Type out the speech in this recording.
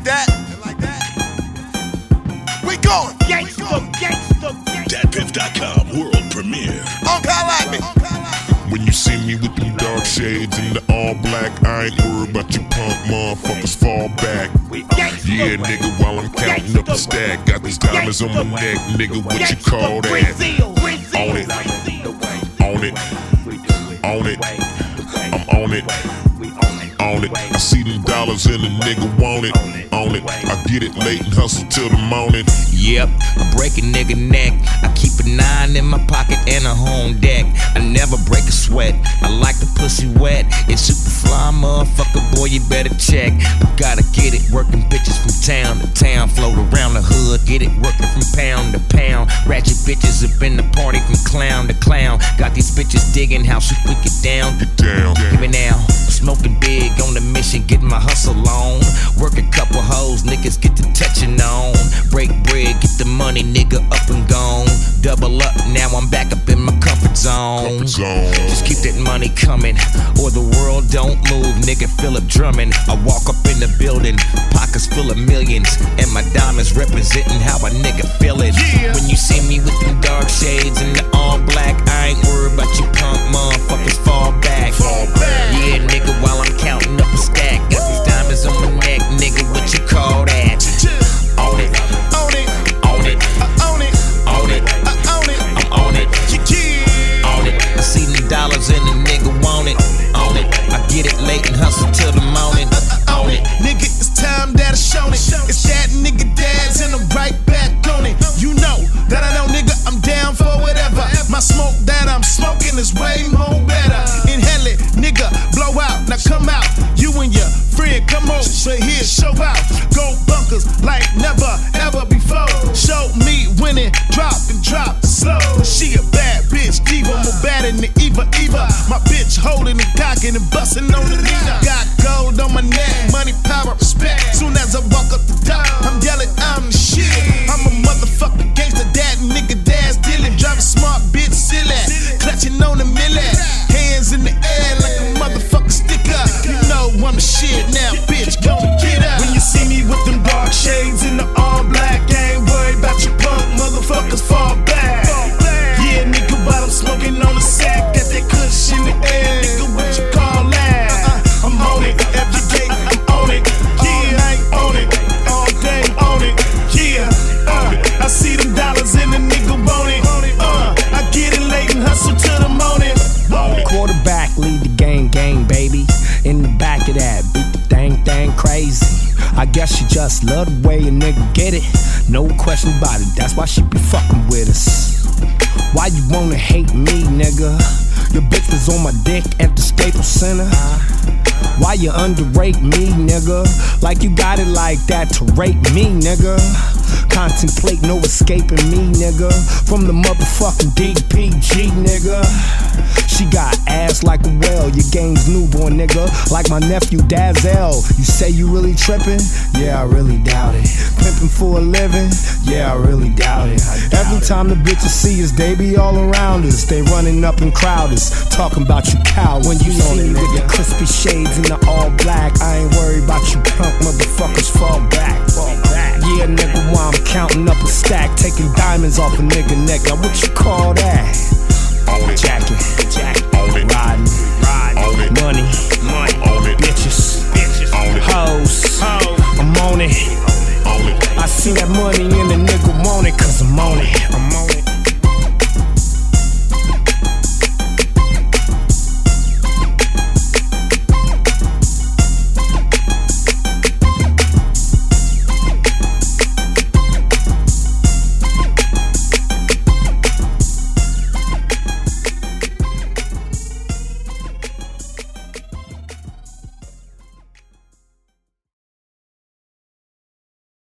that? We going. Gangsta. DatPiff.com world premiere. Uncle like me. When you see me with them dark shades and the all black, I ain't worried about you punk motherfuckers, fall back. Yeah, nigga, while I'm counting up the stack, got these diamonds on my neck, nigga, what you call that? On it, on it, on it, I'm on it. On it. I see them dollars and the nigga want it. On it. I get it late and hustle till the morning. Yep, I break a nigga neck. I keep a 9 in my pocket and a home deck. I never break a sweat. I like the pussy wet. It's super fly, motherfucker, boy, you better check. I gotta get it working bitches from town to town. Float around the hood, get it working from pound to pound. Ratchet bitches up in the party from clown to clown. Got these bitches digging how should we get down? Get down. Give me now. Smoking big on the mission, get my hustle on. Work a couple hoes, niggas get to touching on. Break bread, get the money, nigga, up and gone. Double up, now I'm back up in my comfort zone. Just keep that money coming, or the world don't move, nigga. Philip Drummond. I walk up in the building, pockets full of millions, and my diamonds representing how a nigga feelin'. When you see me with them dark shades and the all black, I ain't worried about you punk motherfuckers, fall back. Yeah, nigga, while I'm counting up a stack, got these diamonds on my neck, nigga, what you call that? On it, On it. on it, On it. on it, On it. I'm on it, on it. I see them dollars and the nigga want it, on it. I get it late and hustle till the morning, on it. Nigga, it's time that I shown it. It's that nigga dad's and I'm right back on it. You know that I know, nigga, I'm down for whatever. My smoke that I'm smoking is way more better. Inhale it, nigga, blow out. Now come out, you and your friend, come over here, show out. Go bunkers like never, ever before. Show me winning, drop and drop slow. She a bad bitch, diva, more bad than the Eva. My bitch holding and cocking and busting on the Nina. Got gold on my neck, money, power, respect. Soon as I walk up the door, I'm yelling, I'm the shit. I'm a motherfucking gangster, that nigga dad's dealing. Driving smart, bitch, silly. Clutching on the millet. Hands in the air like a motherfucking sticker. You know I'm the shit now, bitch, gon' get up. When you see me with them dark shades in the all black, I ain't worried about you punk motherfuckers, fall back. Yeah, nigga, while I'm smoking on the sack, got that kush in the air, nigga, what you call that? I'm on it, every day, I'm on it. All night, on it, all day, on it. Yeah, I see them dollars and the nigga want it. I get it late and hustle till the morning. Quarterback, lead the game, baby. In the back of that, beat the thing crazy. I guess you just love the way a nigga get it. No question about it, that's why she be fucking with us. Why you wanna hate me, nigga? Your bitch was on my dick at the Staples Center. Why you underrate me, nigga? Like you got it like that to rape me, nigga. Contemplate no escaping me, nigga. From the motherfucking DPG, nigga. She got ass like a whale, your game's newborn, nigga. Like my nephew Dazzell. You say you really trippin'? Yeah, I really doubt it. Pimpin' for a living? Yeah, I really doubt it. Every time the bitches see us, they be all around us. They running up and crowd us, talking about you cowards. When you see me with the crispy shades and the all black, I ain't worried about you punk motherfuckers, fall back. Yeah, nigga, while I'm counting up a stack, taking diamonds off a nigga neck. Now what you call that? Jacking, riding, money, bitches, hoes. I'm on it. I see that money